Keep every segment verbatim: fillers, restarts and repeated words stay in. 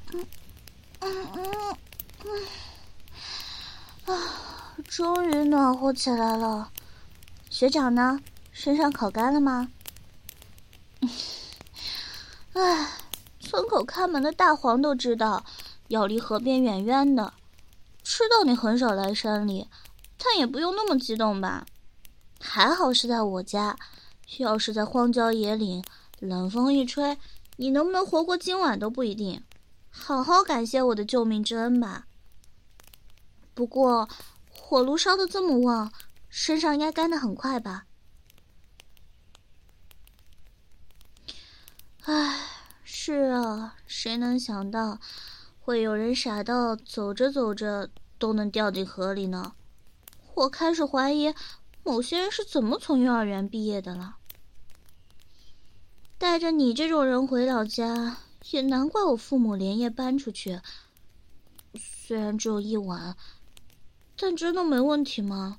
嗯嗯嗯嗯，啊，终于暖和起来了。学长呢？身上烤干了吗？唉，村口看门的大黄都知道，要离河边远远的。知道你很少来山里，但也不用那么激动吧？还好是在我家，要是在荒郊野岭，冷风一吹，你能不能活过今晚都不一定。好好感谢我的救命之恩吧。不过，火炉烧得这么旺，身上应该干得很快吧？唉，是啊，谁能想到，会有人傻到走着走着都能掉进河里呢？我开始怀疑，某些人是怎么从幼儿园毕业的了。带着你这种人回老家，也难怪我父母连夜搬出去。虽然只有一晚，但真的没问题吗？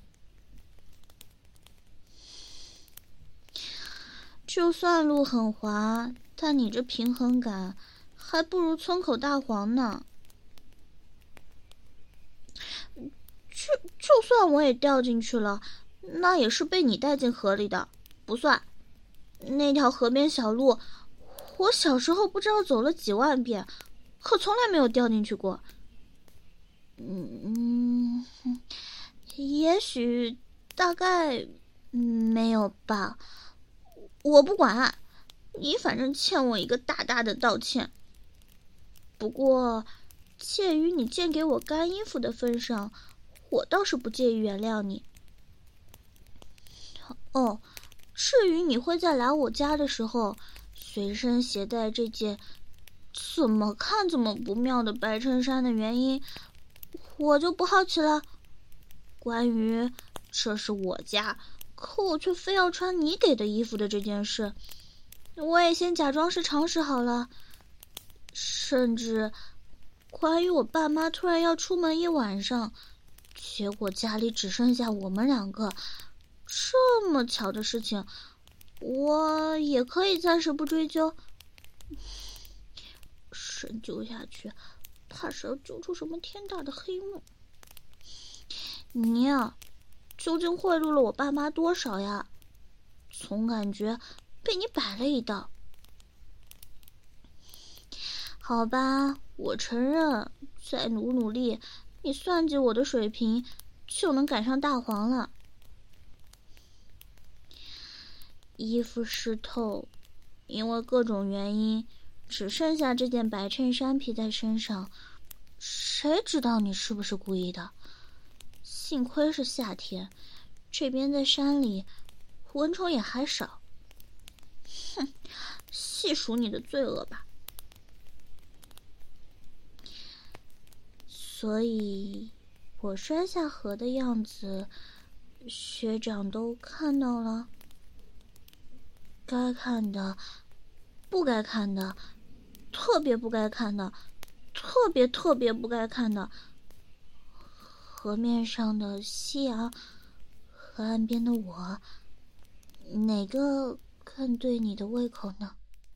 就算路很滑，但你这平衡感还不如村口大黄呢。就就算我也掉进去了，那也是被你带进河里的，不算。那条河边小路，我小时候不知道走了几万遍，可从来没有掉进去过。嗯，也许，大概，没有吧。我不管，你反正欠我一个大大的道歉。不过，鉴于你借给我干衣服的份上，我倒是不介意原谅你。哦，至于你会在来我家的时候随身携带这件怎么看怎么不妙的白衬衫的原因，我就不好奇了。关于这是我家，可我却非要穿你给的衣服的这件事，我也先假装是常识好了。甚至关于我爸妈突然要出门一晚上，结果家里只剩下我们两个，这么巧的事情，我也可以暂时不追究。深究下去，怕是要揪出什么天大的黑幕。你呀，究竟贿赂了我爸妈多少呀？总感觉被你摆了一道。好吧，我承认，再努努力，你算计我的水平就能赶上大黄了。衣服湿透，因为各种原因，只剩下这件白衬衫披在身上，谁知道你是不是故意的？幸亏是夏天，这边在山里，蚊虫也还少。哼，细数你的罪恶吧。所以，我摔下河的样子，学长都看到了。该看的，不该看的，特别不该看的，特别特别不该看的。河面上的夕阳和岸边的我，哪个更对你的胃口呢？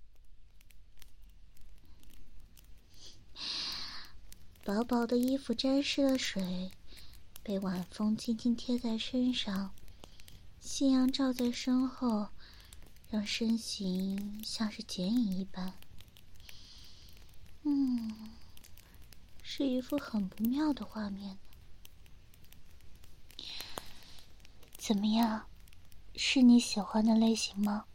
薄薄的衣服沾湿了水，被晚风轻轻贴在身上，夕阳照在身后，让身形像是剪影一般。嗯，是一幅很不妙的画面。怎么样，是你喜欢的类型吗？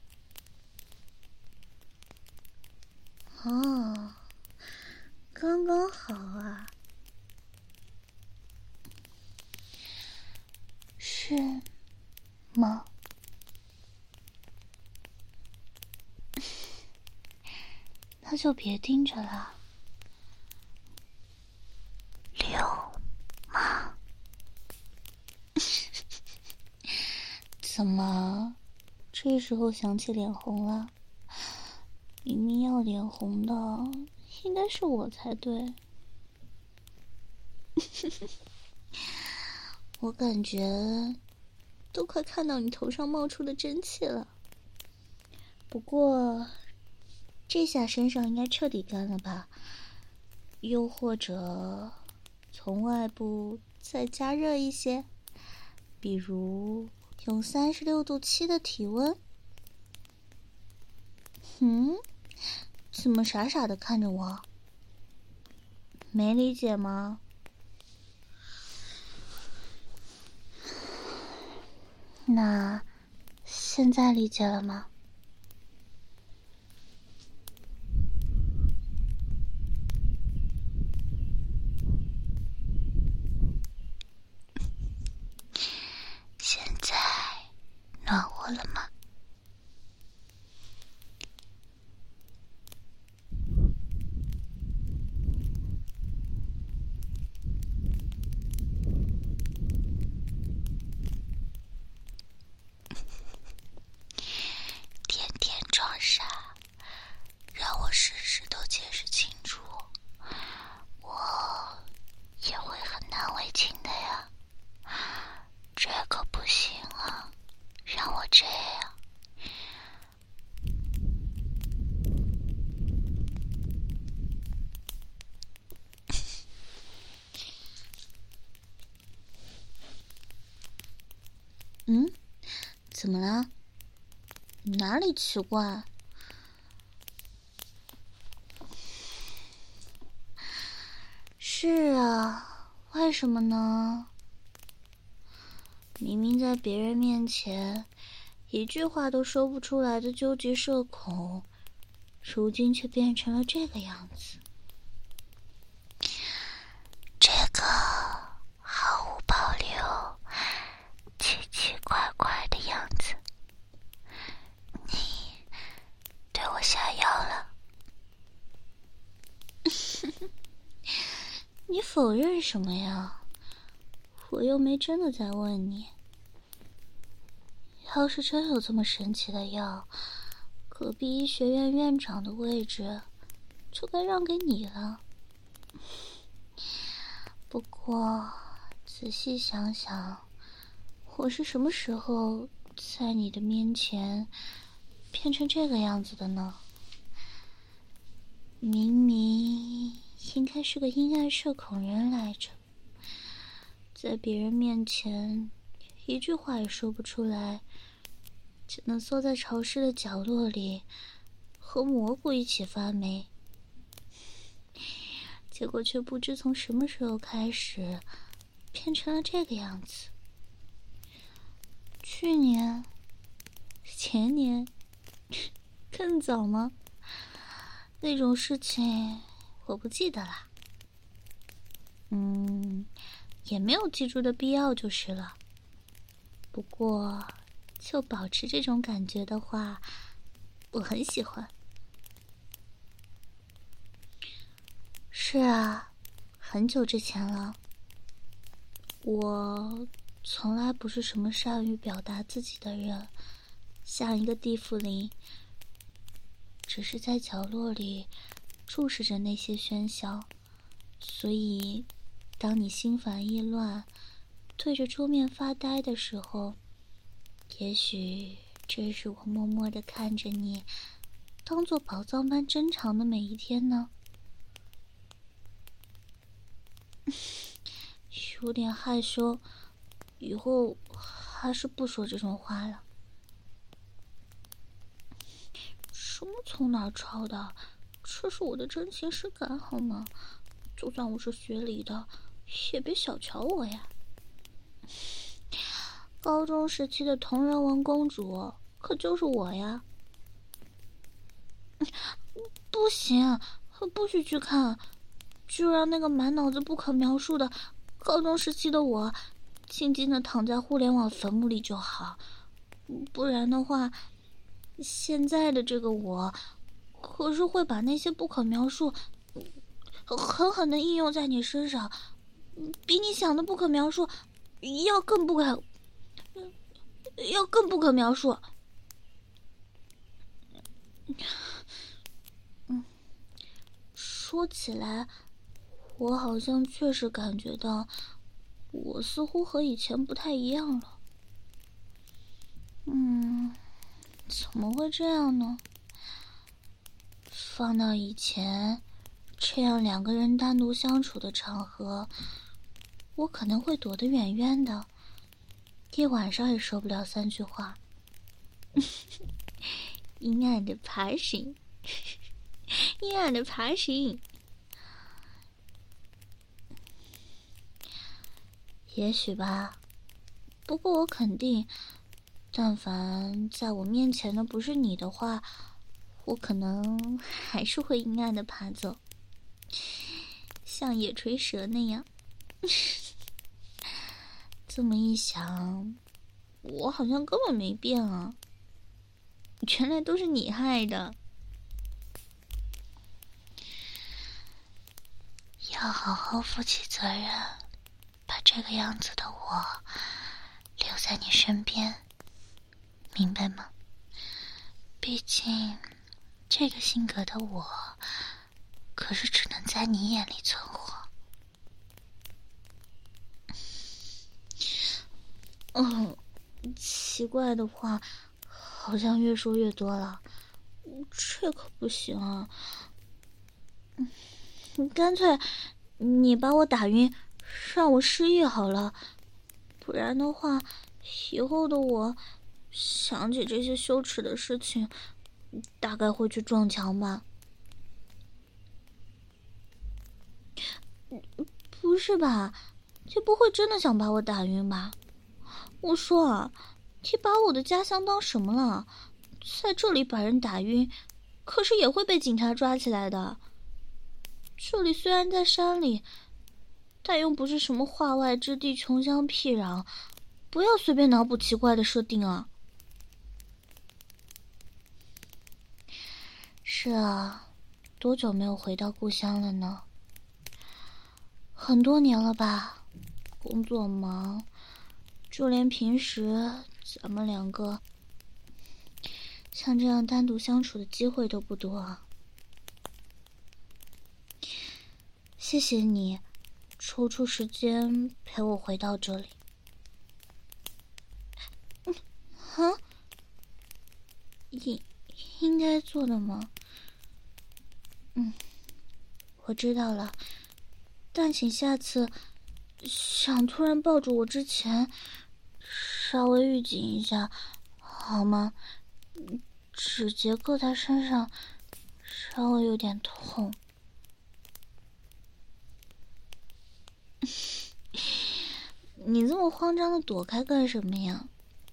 哦，刚刚好啊。是吗？那就别盯着了。流氓。怎么，这时候想起脸红了？明明要脸红的，应该是我才对。我感觉都快看到你头上冒出的蒸汽了。不过，这下身上应该彻底干了吧？ 又或者从外部再加热一些，比如用三十六度七的体温。嗯，怎么傻傻的看着我？没理解吗？那现在理解了吗？现在暖和了吗？天天装傻，让我事事都解释清楚，我也会很难为情的呀。这可不行啊，让我这样。嗯，怎么了？哪里奇怪？是啊，为什么呢？明明在别人面前一句话都说不出来的纠结社恐，如今却变成了这个样子。这个毫无保留、奇奇怪怪的样子，你对我下药了？你否认什么呀？我又没真的在问你。要是真有这么神奇的药，隔壁医学院院长的位置就该让给你了。不过仔细想想，我是什么时候在你的面前变成这个样子的呢？明明应该是个阴暗社恐人来着，在别人面前一句话也说不出来，只能缩在潮湿的角落里和蘑菇一起发霉。结果却不知从什么时候开始变成了这个样子。去年、前年，更早吗？那种事情我不记得了。嗯，也没有记住的必要就是了。不过就保持这种感觉的话，我很喜欢。是啊，很久之前了。我从来不是什么善于表达自己的人，像一个地缚灵，只是在角落里注视着那些喧嚣。所以当你心烦意乱对着桌面发呆的时候，也许这是我默默地看着你当作宝藏般珍藏的每一天呢。有点害羞，以后还是不说这种话了。什么从哪儿抄的？这是我的真情实感好吗？就算我是学理的，也别小瞧我呀。高中时期的同人文公主可就是我呀。不行，不许去看，就让那个满脑子不可描述的高中时期的我静静地躺在互联网坟墓里就好。不然的话，现在的这个我可是会把那些不可描述狠狠地应用在你身上，比你想的不可描述要更不可要更不可描述。嗯，说起来，我好像确实感觉到我似乎和以前不太一样了。嗯，怎么会这样呢？放到以前， 这样两个人单独相处的场合，我可能会躲得远远的，一晚上也说不了三句话。阴暗的爬行，阴暗的爬行。也许吧，不过我肯定，但凡在我面前的不是你的话，我可能还是会阴暗的爬走，像野炊蛇那样。这么一想，我好像根本没变啊，原来都是你害的。要好好负起责任，把这个样子的我留在你身边，明白吗？毕竟这个性格的我可是只能在你眼里存活。嗯，奇怪的话好像越说越多了，这可不行啊。干脆你把我打晕，让我失忆好了，不然的话以后的我想起这些羞耻的事情，大概会去撞墙吧。不是吧，你不会真的想把我打晕吧？我说啊，你把我的家乡当什么了？在这里把人打晕，可是也会被警察抓起来的。这里虽然在山里，但又不是什么化外之地，穷乡僻壤，不要随便脑补奇怪的设定啊。是啊，多久没有回到故乡了呢？很多年了吧，工作忙，就连平时咱们两个像这样单独相处的机会都不多啊。谢谢你抽出时间陪我回到这里。嗯，啊，应应该做的吗？嗯，我知道了，但请下次想突然抱住我之前，稍微预警一下，好吗？指节硌在身上，稍微有点痛。你这么慌张的躲开干什么呀？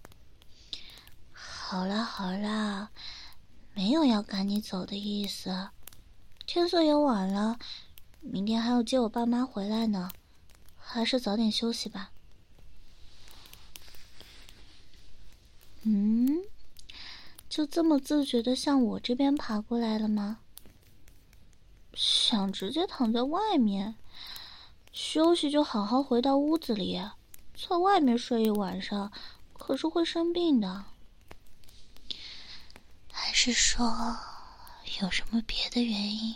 好啦好啦，没有要赶你走的意思。天色也晚了，明天还要接我爸妈回来呢，还是早点休息吧。嗯，就这么自觉的向我这边爬过来了吗？想直接躺在外面休息，就好好回到屋子里，在外面睡一晚上可是会生病的。还是说有什么别的原因？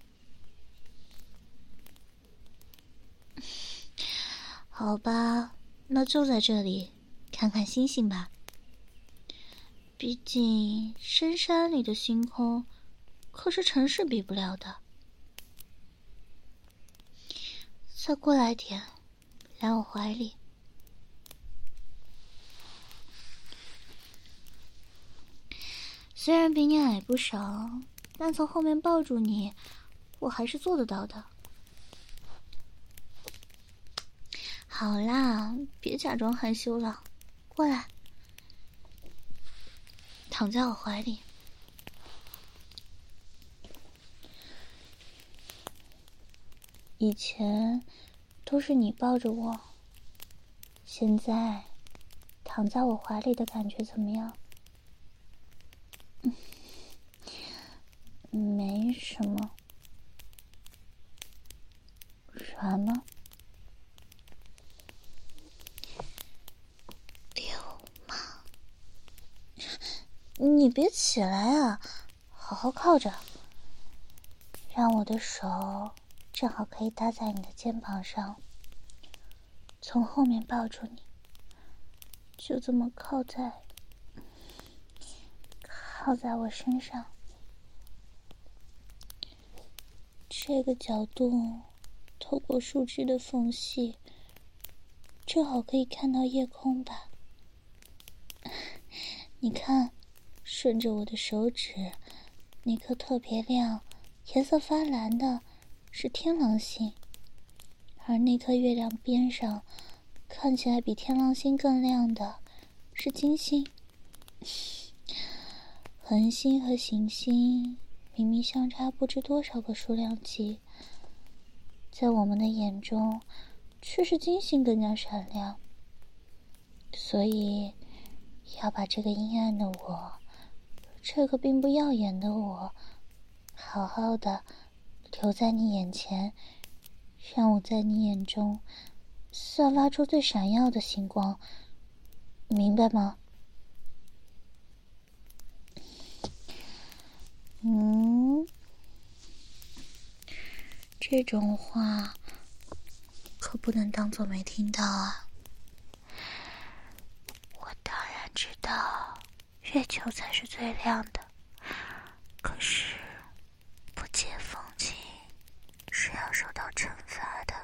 好吧，那就在这里看看星星吧。毕竟深山里的星空可是城市比不了的。再过来点，来我怀里。虽然比你矮不少，但从后面抱住你，我还是做得到的。好啦，别假装害羞了，过来，躺在我怀里。以前都是你抱着我，现在躺在我怀里的感觉怎么样？嗯，没什么。软吗？流氓！你别起来啊，好好靠着，让我的手正好可以搭在你的肩膀上，从后面抱住你，就这么靠在靠在我身上。 这个角度，透过树枝的缝隙，正好可以看到夜空吧。你看，顺着我的手指，那颗特别亮、颜色发蓝的是天狼星，而那颗月亮边上看起来比天狼星更亮的是金星。恒星和行星明明相差不知多少个数量级，在我们的眼中却是金星更加闪亮。所以要把这个阴暗的我，这个并不耀眼的我，好好的留在你眼前，让我在你眼中散发出最闪耀的星光，明白吗？嗯，这种话可不能当作没听到啊。我当然知道月球才是最亮的，可是不解风情是要受到惩罚的。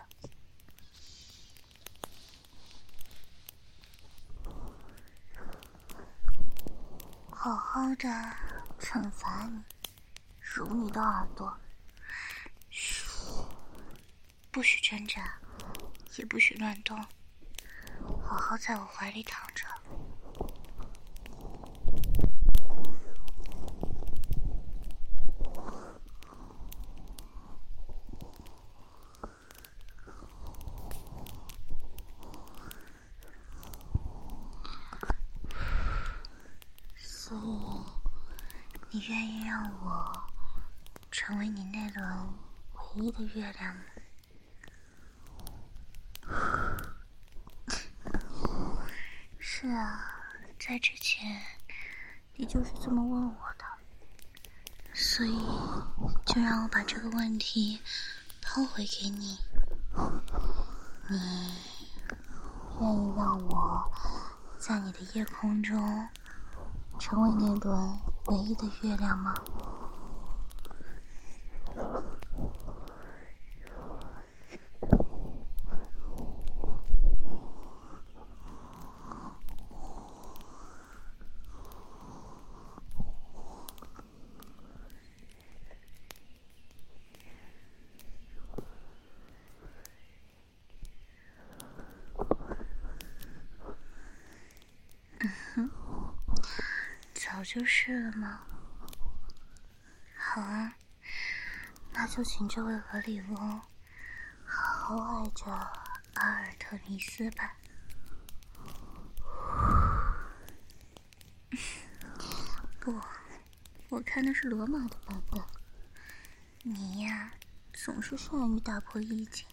好好的惩罚你，揉你的耳朵，嘘，不许挣扎，也不许乱动，好好在我怀里躺着。所以，你愿意让我成为你那轮唯一的月亮吗？是啊，在之前你就是这么问我的，所以就让我把这个问题抛回给你。你愿意让我在你的夜空中成为那轮唯一的月亮吗？早就是了吗？好啊，那就请这位俄里翁好好爱着阿尔特弥斯吧。不，我看的是罗马的版本。你呀，总是善于打破意境，